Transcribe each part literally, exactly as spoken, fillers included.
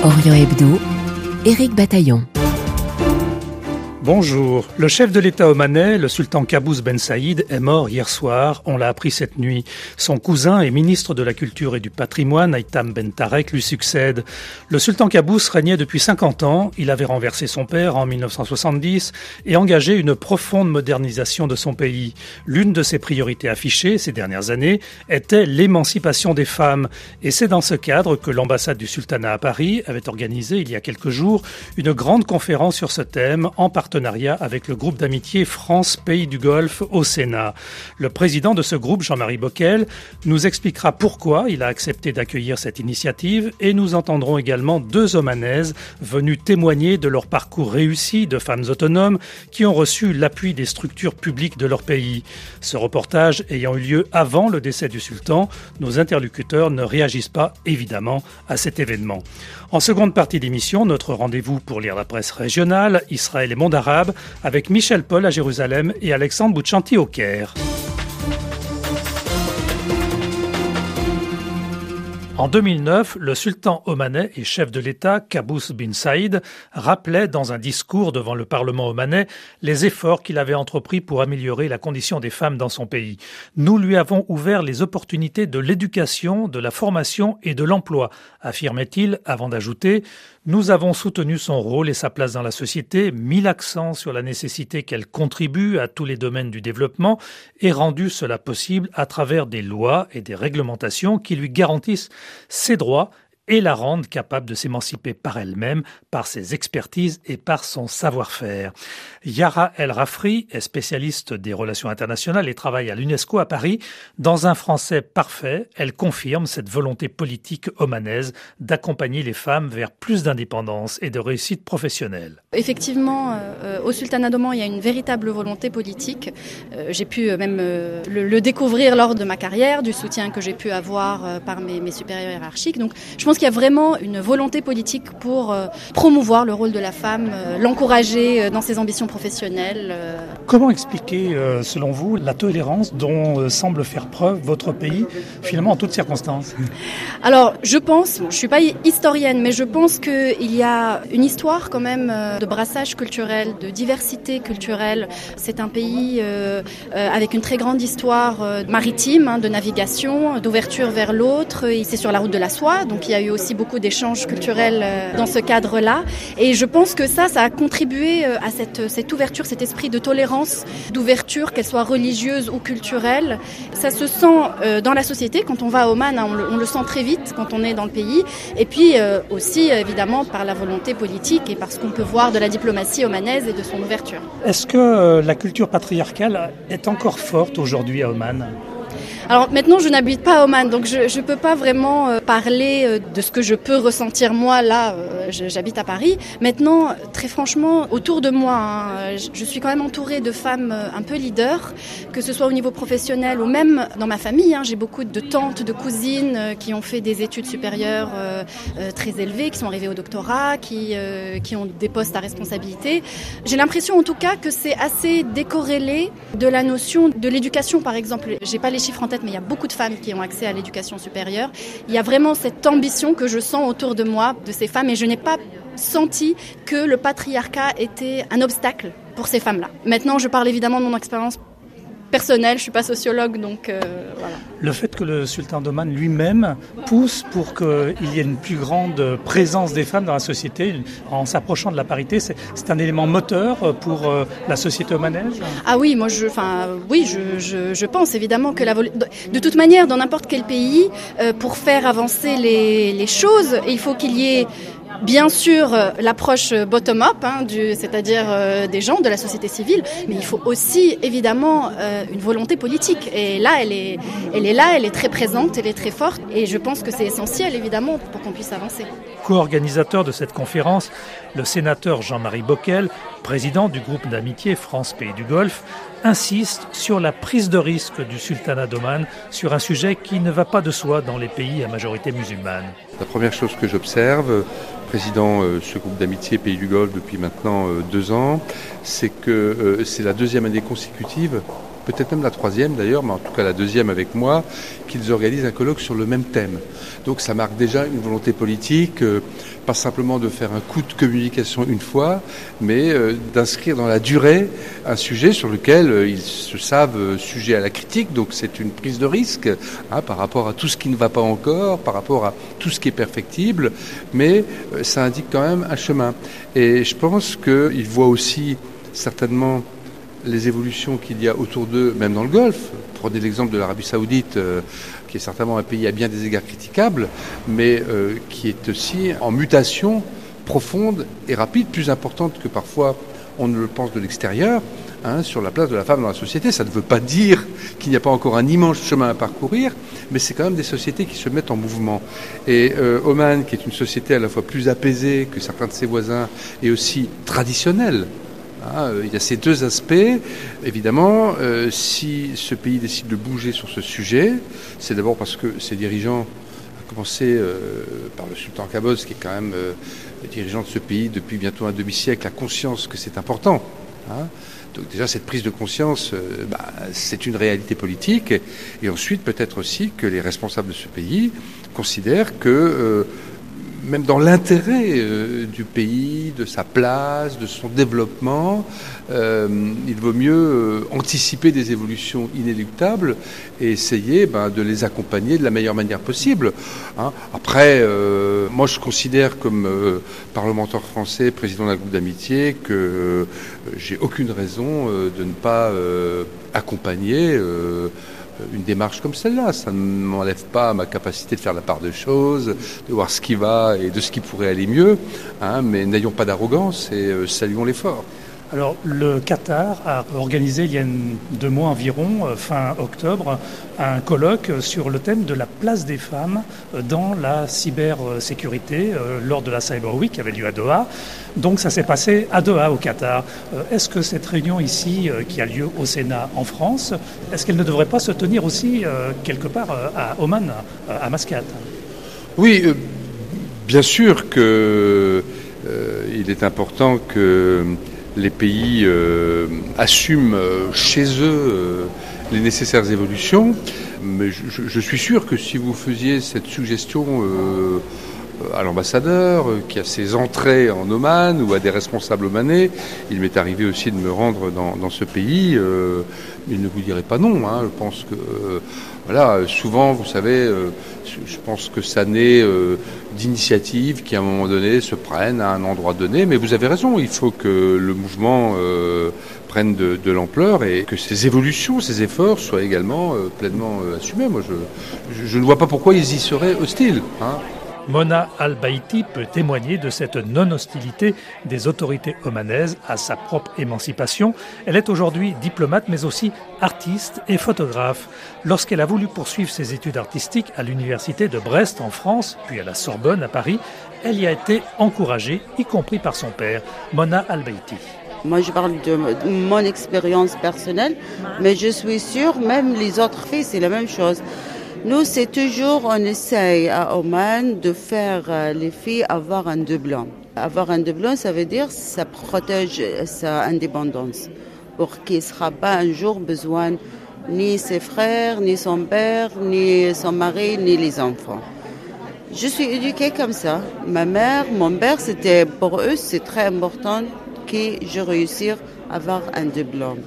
Orient Hebdo, Éric Bataillon. Bonjour. Le chef de l'État omanais, le sultan Qaboos Ben Saïd, est mort hier soir. On l'a appris cette nuit. Son cousin et ministre de la Culture et du Patrimoine, Haitham Ben Tarek, lui succède. Le sultan Qaboos régnait depuis cinquante ans. Il avait renversé son père en mille neuf cent soixante-dix et engagé une profonde modernisation de son pays. L'une de ses priorités affichées ces dernières années était l'émancipation des femmes. Et c'est dans ce cadre que l'ambassade du sultanat à Paris avait organisé il y a quelques jours une grande conférence sur ce thème en partenariat avec le groupe d'amitié France-Pays du Golfe au Sénat. Le président de ce groupe, Jean-Marie Bockel, nous expliquera pourquoi il a accepté d'accueillir cette initiative et nous entendrons également deux Omanaises venues témoigner de leur parcours réussi de femmes autonomes qui ont reçu l'appui des structures publiques de leur pays. Ce reportage ayant eu lieu avant le décès du sultan, nos interlocuteurs ne réagissent pas évidemment à cet événement. En seconde partie d'émission, notre rendez-vous pour lire la presse régionale, Israël et monde arabe, avec Michel Paul à Jérusalem et Alexandre Bouchanti au Caire. En deux mille neuf, le sultan omanais et chef de l'État, Qaboos Ben Saïd, rappelait dans un discours devant le Parlement omanais les efforts qu'il avait entrepris pour améliorer la condition des femmes dans son pays. Nous lui avons ouvert les opportunités de l'éducation, de la formation et de l'emploi, affirmait-il avant d'ajouter « Nous avons soutenu son rôle et sa place dans la société, mis l'accent sur la nécessité qu'elle contribue à tous les domaines du développement et rendu cela possible à travers des lois et des réglementations qui lui garantissent ses droits et la rendent capable de s'émanciper par elle-même, par ses expertises et par son savoir-faire. Yara El Rafri est spécialiste des relations internationales et travaille à l'UNESCO à Paris. Dans un français parfait, elle confirme cette volonté politique omanaise d'accompagner les femmes vers plus d'indépendance et de réussite professionnelle. Effectivement, euh, au sultanat d'Oman, il y a une véritable volonté politique. Euh, j'ai pu même euh, le, le découvrir lors de ma carrière, du soutien que j'ai pu avoir euh, par mes, mes supérieurs hiérarchiques. Donc, je pense qu'il y a vraiment une volonté politique pour euh, promouvoir le rôle de la femme, euh, l'encourager euh, dans ses ambitions professionnelles. Euh. Comment expliquer, euh, selon vous, la tolérance dont euh, semble faire preuve votre pays, finalement, en toutes circonstances ? Alors, je pense, bon, je ne suis pas historienne, mais je pense qu'il y a une histoire quand même euh, de brassage culturel, de diversité culturelle. C'est un pays euh, euh, avec une très grande histoire euh, maritime, hein, de navigation, d'ouverture vers l'autre. Et c'est sur la route de la soie, donc il y a eu aussi beaucoup d'échanges culturels euh, dans ce cadre-là. Et je pense que ça, ça a contribué euh, à cette, cette ouverture, cet esprit de tolérance, d'ouverture, qu'elle soit religieuse ou culturelle. Ça se sent euh, dans la société. Quand on va à Oman, hein, on, le, on le sent très vite quand on est dans le pays. Et puis euh, aussi, évidemment, par la volonté politique et parce qu'on peut voir de la diplomatie omanaise et de son ouverture. Est-ce que euh, la culture patriarcale est encore forte aujourd'hui à Oman ? Alors maintenant, je n'habite pas à Oman, donc je ne peux pas vraiment euh, parler euh, de ce que je peux ressentir moi, là, euh, j'habite à Paris. Maintenant, très franchement, autour de moi, hein, je, je suis quand même entourée de femmes euh, un peu leaders, que ce soit au niveau professionnel ou même dans ma famille. Hein, j'ai beaucoup de tantes, de cousines euh, qui ont fait des études supérieures euh, euh, très élevées, qui sont arrivées au doctorat, qui, euh, qui ont des postes à responsabilité. J'ai l'impression en tout cas que c'est assez décorrélé de la notion de l'éducation, par exemple. J'ai pas les chiffres en tête, mais il y a beaucoup de femmes qui ont accès à l'éducation supérieure. Il y a vraiment cette ambition que je sens autour de moi, de ces femmes, et je n'ai pas senti que le patriarcat était un obstacle pour ces femmes-là. Maintenant, je parle évidemment de mon expérience personnelle, je ne suis pas sociologue, donc euh, voilà. Le fait que le sultan d'Oman lui-même pousse pour qu'il y ait une plus grande présence des femmes dans la société, en s'approchant de la parité, c'est, c'est un élément moteur pour euh, la société omanaise ? Ah oui, moi je, enfin, oui, je, je, je pense évidemment que la vol- de toute manière, dans n'importe quel pays, euh, pour faire avancer les, les choses, il faut qu'il y ait bien sûr euh, l'approche bottom-up, hein, du, c'est-à-dire euh, des gens, de la société civile, mais il faut aussi évidemment euh, une volonté politique. Et là, elle est, elle est là, elle est très présente, elle est très forte. Et je pense que c'est essentiel évidemment pour qu'on puisse avancer. Co-organisateur de cette conférence, le sénateur Jean-Marie Bockel, président du groupe d'amitié France-Pays du Golfe, insiste sur la prise de risque du sultanat d'Oman sur un sujet qui ne va pas de soi dans les pays à majorité musulmane. La première chose que j'observe, président de ce groupe d'amitié Pays du Golfe depuis maintenant deux ans, c'est que c'est la deuxième année consécutive peut-être même la troisième d'ailleurs, mais en tout cas la deuxième avec moi, qu'ils organisent un colloque sur le même thème. Donc ça marque déjà une volonté politique, euh, pas simplement de faire un coup de communication une fois, mais euh, d'inscrire dans la durée un sujet sur lequel euh, ils se savent euh, sujet à la critique, donc c'est une prise de risque hein, par rapport à tout ce qui ne va pas encore, par rapport à tout ce qui est perfectible, mais euh, ça indique quand même un chemin. Et je pense qu'ils voient aussi certainement les évolutions qu'il y a autour d'eux, même dans le Golfe. Prenez l'exemple de l'Arabie Saoudite, euh, qui est certainement un pays à bien des égards critiquables, mais euh, qui est aussi en mutation profonde et rapide, plus importante que parfois on ne le pense de l'extérieur, hein, sur la place de la femme dans la société. Ça ne veut pas dire qu'il n'y a pas encore un immense chemin à parcourir, mais c'est quand même des sociétés qui se mettent en mouvement. Et euh, Oman, qui est une société à la fois plus apaisée que certains de ses voisins, et aussi traditionnelle, hein, il y a ces deux aspects. Évidemment, euh, si ce pays décide de bouger sur ce sujet, c'est d'abord parce que ses dirigeants, à commencer euh, par le sultan Qaboos, qui est quand même euh, le dirigeant de ce pays depuis bientôt un demi-siècle, a conscience que c'est important. Hein. Donc déjà, cette prise de conscience, euh, bah, c'est une réalité politique. Et, et ensuite, peut-être aussi que les responsables de ce pays considèrent que, euh, même dans l'intérêt euh, du pays, de sa place, de son développement, euh, il vaut mieux euh, anticiper des évolutions inéluctables et essayer ben, de les accompagner de la meilleure manière possible. Hein. Après, euh, moi je considère comme euh, parlementaire français, président d'un groupe d'amitié, que euh, j'ai aucune raison euh, de ne pas euh, accompagner euh, une démarche comme celle-là. Ça ne m'enlève pas ma capacité de faire la part des choses, de voir ce qui va et de ce qui pourrait aller mieux, hein, mais n'ayons pas d'arrogance et euh, saluons l'effort. Alors, le Qatar a organisé il y a une, deux mois environ, euh, fin octobre, un colloque sur le thème de la place des femmes dans la cybersécurité euh, lors de la Cyber Week qui avait lieu à Doha. Donc, ça s'est passé à Doha, au Qatar. Euh, est-ce que cette réunion ici, euh, qui a lieu au Sénat en France, est-ce qu'elle ne devrait pas se tenir aussi euh, quelque part euh, à Oman, euh, à Mascate ? Oui, euh, bien sûr qu'il euh, est important que les pays euh, assument euh, chez eux euh, les nécessaires évolutions, mais je, je suis sûr que si vous faisiez cette suggestion euh, à l'ambassadeur euh, qui a ses entrées en Oman ou à des responsables omanais, il m'est arrivé aussi de me rendre dans, dans ce pays, euh, il ne vous dirait pas non. Hein. Je pense que, euh, voilà, souvent, vous savez, euh, je pense que ça naît euh, d'initiatives qui, à un moment donné, se prennent à un endroit donné. Mais vous avez raison, il faut que le mouvement euh, prenne de, de l'ampleur et que ces évolutions, ces efforts soient également euh, pleinement euh, assumés. Moi, je, je, je ne vois pas pourquoi ils y seraient hostiles. Hein. Mona Al-Baïti peut témoigner de cette non-hostilité des autorités omanaises à sa propre émancipation. Elle est aujourd'hui diplomate mais aussi artiste et photographe. Lorsqu'elle a voulu poursuivre ses études artistiques à l'université de Brest en France, puis à la Sorbonne à Paris, elle y a été encouragée, y compris par son père, Mona Al-Baïti. Moi, je parle de mon expérience personnelle, mais je suis sûre, même les autres filles, c'est la même chose. Nous, c'est toujours, on essaye à Oman de faire les filles avoir un doublon. Avoir un doublon, ça veut dire ça protège sa indépendance pour qu'il ne sera pas un jour besoin ni ses frères, ni son père, ni son mari, ni les enfants. Je suis éduquée comme ça. Ma mère, mon père, c'était pour eux, c'est très important que je réussisse à avoir un doublon.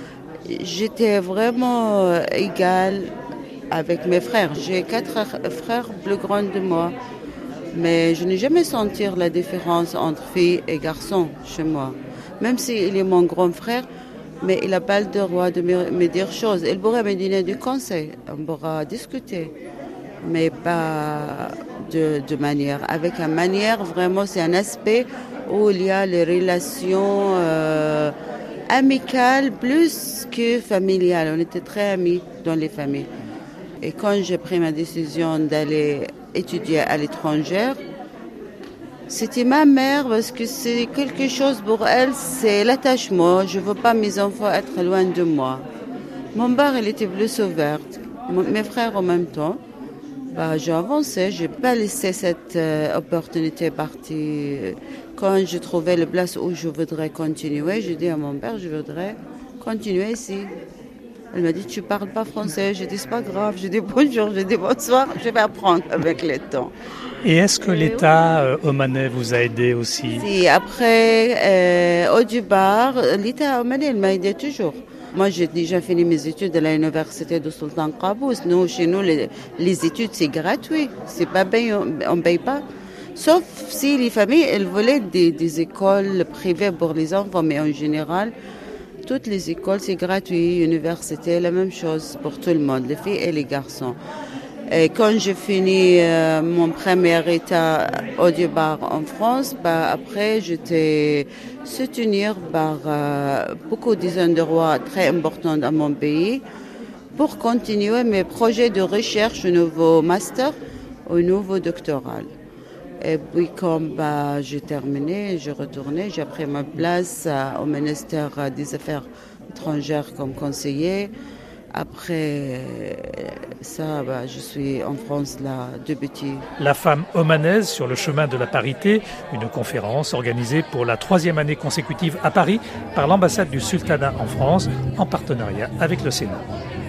J'étais vraiment égale avec mes frères. J'ai quatre frères plus grands que moi, mais je n'ai jamais senti la différence entre filles et garçons chez moi. Même s'il est mon grand frère, mais il n'a pas le droit de me, me dire choses. Il pourrait me donner du conseil, on pourra discuter, mais pas de, de manière. Avec une manière, vraiment, c'est un aspect où il y a les relations euh, amicales plus que familiales. On était très amis dans les familles. Et quand j'ai pris ma décision d'aller étudier à l'étranger, c'était ma mère parce que c'est quelque chose pour elle, c'est l'attachement. Je ne veux pas mes enfants être loin de moi. Mon père, il était plus ouvert. Mes frères en même temps. Bah, j'ai avancé, je n'ai pas laissé cette euh, opportunité partir. Quand j'ai trouvé la place où je voudrais continuer, j'ai dit à mon père, je voudrais continuer ici. Elle m'a dit, tu parles pas français. J'ai dit, c'est pas grave. J'ai dit bonjour, j'ai dit bonsoir. Je vais apprendre avec le temps. Et est-ce que l'État euh, omanais vous a aidé aussi? Si, après, euh, au départ, l'État omanais, il m'a aidé toujours. Moi, j'ai déjà fini mes études à l'université de Sultan Qaboos. Nous, chez nous, les, les études, c'est gratuit. C'est pas payé, on ne paye pas. Sauf si les familles, elles voulaient des, des écoles privées pour les enfants, mais en général, toutes les écoles, c'est gratuit. Université, la même chose pour tout le monde, les filles et les garçons. Et quand j'ai fini euh, mon premier état au départ en France, bah, après j'étais soutenue par euh, beaucoup dizaines de rois très importants dans mon pays pour continuer mes projets de recherche au niveau master, au niveau doctoral. Et puis comme bah, j'ai terminé, j'ai retourné, j'ai pris ma place euh, au ministère des Affaires étrangères comme conseiller. Après ça, bah, je suis en France là depuis. La femme omanaise sur le chemin de la parité, une conférence organisée pour la troisième année consécutive à Paris par l'ambassade du Sultanat en France en partenariat avec le Sénat.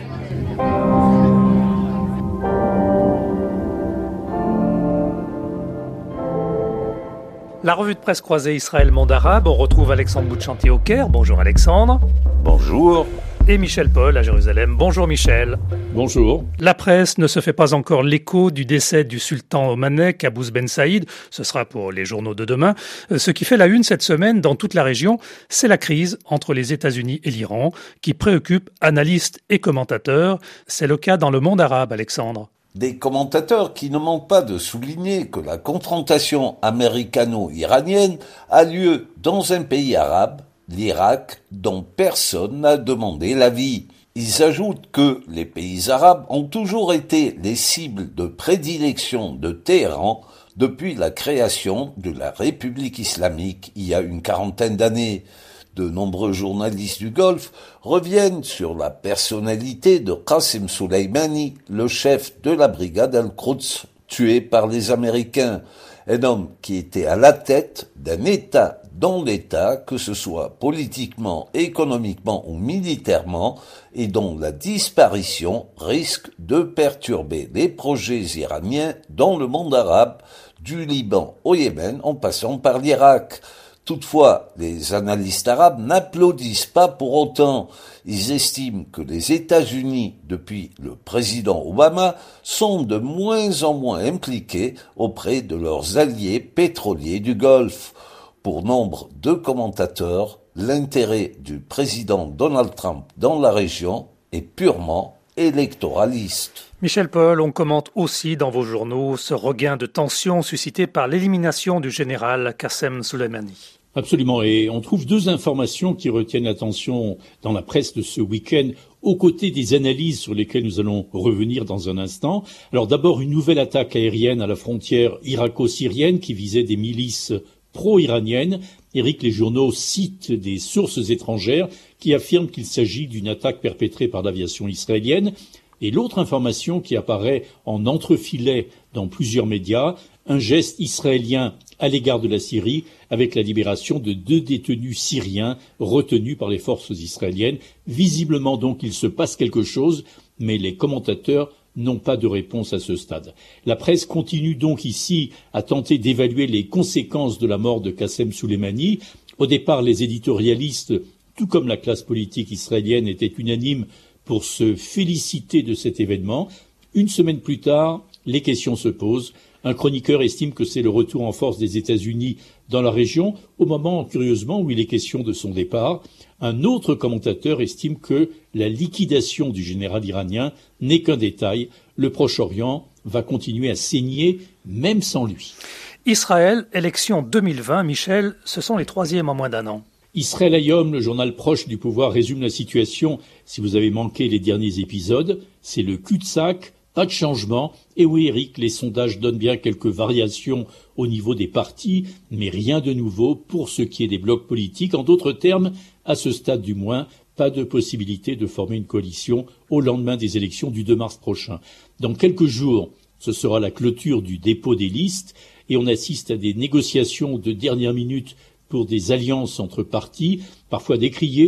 La revue de presse croisée Israël-Monde arabe, on retrouve Alexandre Bouchantier au Caire. Bonjour Alexandre. Bonjour. Et Michel Paul à Jérusalem. Bonjour Michel. Bonjour. La presse ne se fait pas encore l'écho du décès du sultan omanais Qaboos Ben Saïd. Ce sera pour les journaux de demain. Ce qui fait la une cette semaine dans toute la région, c'est la crise entre les États-Unis et l'Iran qui préoccupe analystes et commentateurs. C'est le cas dans le monde arabe, Alexandre. Des commentateurs qui ne manquent pas de souligner que la confrontation américano-iranienne a lieu dans un pays arabe, l'Irak, dont personne n'a demandé l'avis. Ils ajoutent que les pays arabes ont toujours été les cibles de prédilection de Téhéran depuis la création de la République islamique il y a une quarantaine d'années. De nombreux journalistes du Golfe reviennent sur la personnalité de Qasem Soleimani, le chef de la brigade Al-Quds, tué par les Américains. Un homme qui était à la tête d'un État dans l'État, que ce soit politiquement, économiquement ou militairement, et dont la disparition risque de perturber les projets iraniens dans le monde arabe, du Liban au Yémen en passant par l'Irak. Toutefois, les analystes arabes n'applaudissent pas pour autant. Ils estiment que les États-Unis, depuis le président Obama, sont de moins en moins impliqués auprès de leurs alliés pétroliers du Golfe. Pour nombre de commentateurs, l'intérêt du président Donald Trump dans la région est purement électoraliste. Michel Paul, on commente aussi dans vos journaux ce regain de tension suscité par l'élimination du général Qassem Soleimani. Absolument, et on trouve deux informations qui retiennent l'attention dans la presse de ce week-end, aux côtés des analyses sur lesquelles nous allons revenir dans un instant. Alors d'abord, une nouvelle attaque aérienne à la frontière irako-syrienne qui visait des milices pro-iraniennes. Éric, les journaux citent des sources étrangères qui affirment qu'il s'agit d'une attaque perpétrée par l'aviation israélienne. Et l'autre information qui apparaît en entrefilet dans plusieurs médias, un geste israélien à l'égard de la Syrie avec la libération de deux détenus syriens retenus par les forces israéliennes. Visiblement donc il se passe quelque chose, mais les commentateurs n'ont pas de réponse à ce stade. La presse continue donc ici à tenter d'évaluer les conséquences de la mort de Qassem Soleimani. Au départ, les éditorialistes, tout comme la classe politique israélienne, étaient unanimes pour se féliciter de cet événement. Une semaine plus tard, les questions se posent. Un chroniqueur estime que c'est le retour en force des États-Unis dans la région, au moment, curieusement, où il est question de son départ. Un autre commentateur estime que la liquidation du général iranien n'est qu'un détail. Le Proche-Orient va continuer à saigner, même sans lui. Israël, élection deux mille vingt, Michel, ce sont les troisièmes en moins d'un an. Israël Hayom, le journal proche du pouvoir, résume la situation. Si vous avez manqué les derniers épisodes, c'est le cul-de-sac, pas de changement. Et oui, Eric, les sondages donnent bien quelques variations au niveau des partis, mais rien de nouveau pour ce qui est des blocs politiques. En d'autres termes, à ce stade du moins, pas de possibilité de former une coalition au lendemain des élections du deux mars prochain. Dans quelques jours, ce sera la clôture du dépôt des listes et on assiste à des négociations de dernière minute pour des alliances entre partis, parfois décriées,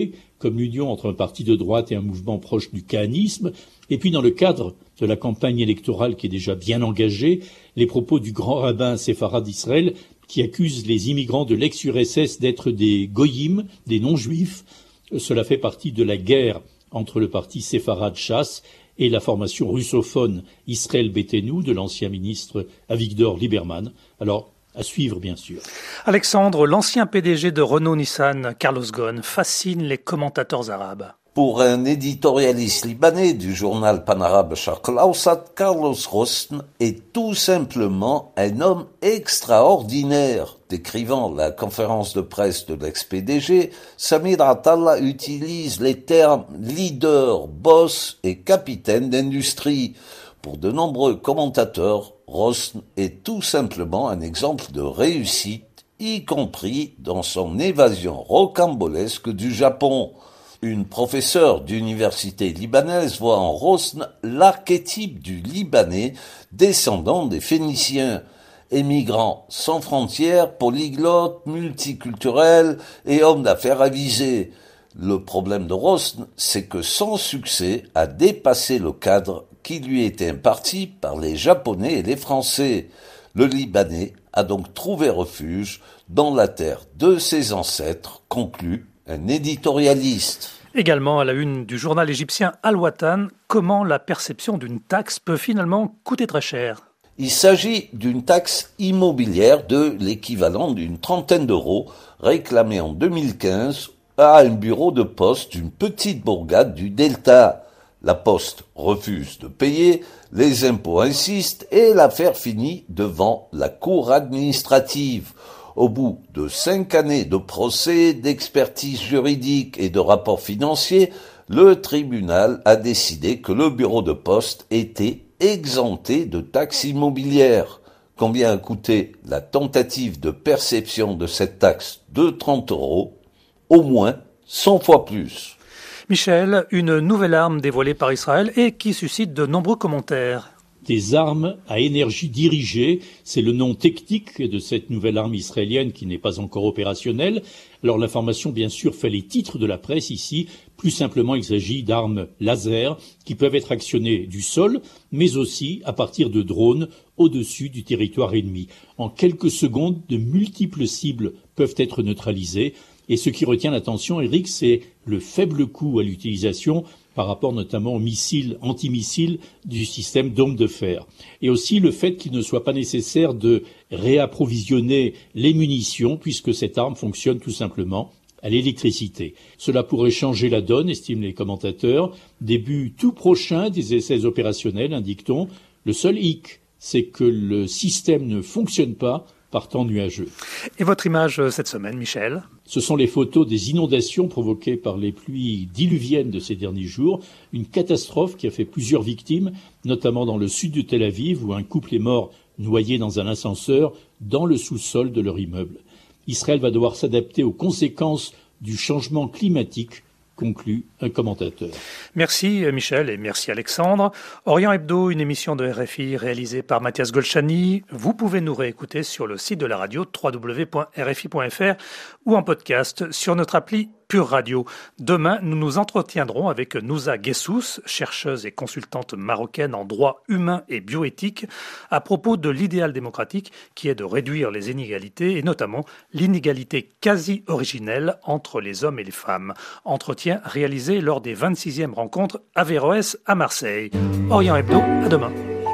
comme l'union entre un parti de droite et un mouvement proche du kahanisme, et puis dans le cadre de la campagne électorale qui est déjà bien engagée, les propos du grand rabbin séfarade d'Israël qui accuse les immigrants de l'ex-U R S S d'être des goyim, des non-juifs. Cela fait partie de la guerre entre le parti séfarade Chasse et la formation russophone Israël Beitenou de l'ancien ministre Avigdor Lieberman. Alors, à suivre, bien sûr. Alexandre, l'ancien P D G de Renault-Nissan, Carlos Ghosn, fascine les commentateurs arabes. Pour un éditorialiste libanais du journal panarabe Sharq al-Awsat, Carlos Ghosn est tout simplement un homme extraordinaire. Décrivant la conférence de presse de l'ex-P D G, Samir Atallah utilise les termes leader, boss et capitaine d'industrie. Pour de nombreux commentateurs, Ghosn est tout simplement un exemple de réussite, y compris dans son évasion rocambolesque du Japon. Une professeure d'université libanaise voit en Ghosn l'archétype du Libanais descendant des Phéniciens, émigrant sans frontières, polyglotte, multiculturel et homme d'affaires avisé. Le problème de Ghosn, c'est que son succès a dépassé le cadre qui lui était imparti par les Japonais et les Français. Le Libanais a donc trouvé refuge dans la terre de ses ancêtres, conclut un éditorialiste. Également à la une du journal égyptien Al-Watan, comment la perception d'une taxe peut finalement coûter très cher. Il s'agit d'une taxe immobilière de l'équivalent d'une trentaine d'euros réclamée en deux mille quinze à un bureau de poste d'une petite bourgade du Delta. La Poste refuse de payer, les impôts insistent et l'affaire finit devant la cour administrative. Au bout de cinq années de procès, d'expertise juridique et de rapports financiers, le tribunal a décidé que le bureau de poste était exempté de taxes immobilières. Combien a coûté la tentative de perception de cette taxe de trente euros? Au moins cent fois plus. Michel, une nouvelle arme dévoilée par Israël et qui suscite de nombreux commentaires. Des armes à énergie dirigée, c'est le nom technique de cette nouvelle arme israélienne qui n'est pas encore opérationnelle. Alors l'information, bien sûr, fait les titres de la presse ici. Plus simplement, il s'agit d'armes laser qui peuvent être actionnées du sol, mais aussi à partir de drones au-dessus du territoire ennemi. En quelques secondes, de multiples cibles peuvent être neutralisées. Et ce qui retient l'attention, Eric, c'est le faible coût à l'utilisation par rapport notamment aux missiles antimissiles du système Dôme de fer. Et aussi le fait qu'il ne soit pas nécessaire de réapprovisionner les munitions puisque cette arme fonctionne tout simplement à l'électricité. Cela pourrait changer la donne, estiment les commentateurs. Début tout prochain des essais opérationnels, indique-t-on. Le seul hic, c'est que le système ne fonctionne pas par temps nuageux. Et votre image cette semaine, Michel? Ce sont les photos des inondations provoquées par les pluies diluviennes de ces derniers jours. Une catastrophe qui a fait plusieurs victimes, notamment dans le sud de Tel Aviv, où un couple est mort noyé dans un ascenseur dans le sous-sol de leur immeuble. Israël va devoir s'adapter aux conséquences du changement climatique, conclut un commentateur. Merci Michel et merci Alexandre. Orient Hebdo, une émission de R F I réalisée par Mathias Golchani. Vous pouvez nous réécouter sur le site de la radio w w w point r f i point f r ou en podcast sur notre appli Pure Radio. Demain, nous nous entretiendrons avec Nouza Guessous, chercheuse et consultante marocaine en droit humain et bioéthique, à propos de l'idéal démocratique qui est de réduire les inégalités et notamment l'inégalité quasi originelle entre les hommes et les femmes. Entretien réalisé lors des vingt-sixièmes rencontres Averroès à Marseille. Orient Hebdo, à demain.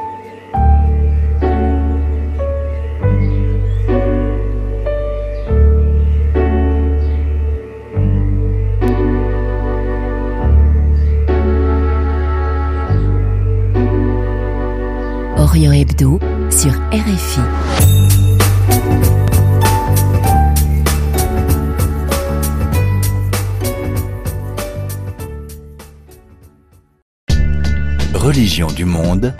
Orient Hebdo sur R F I. Religion du monde.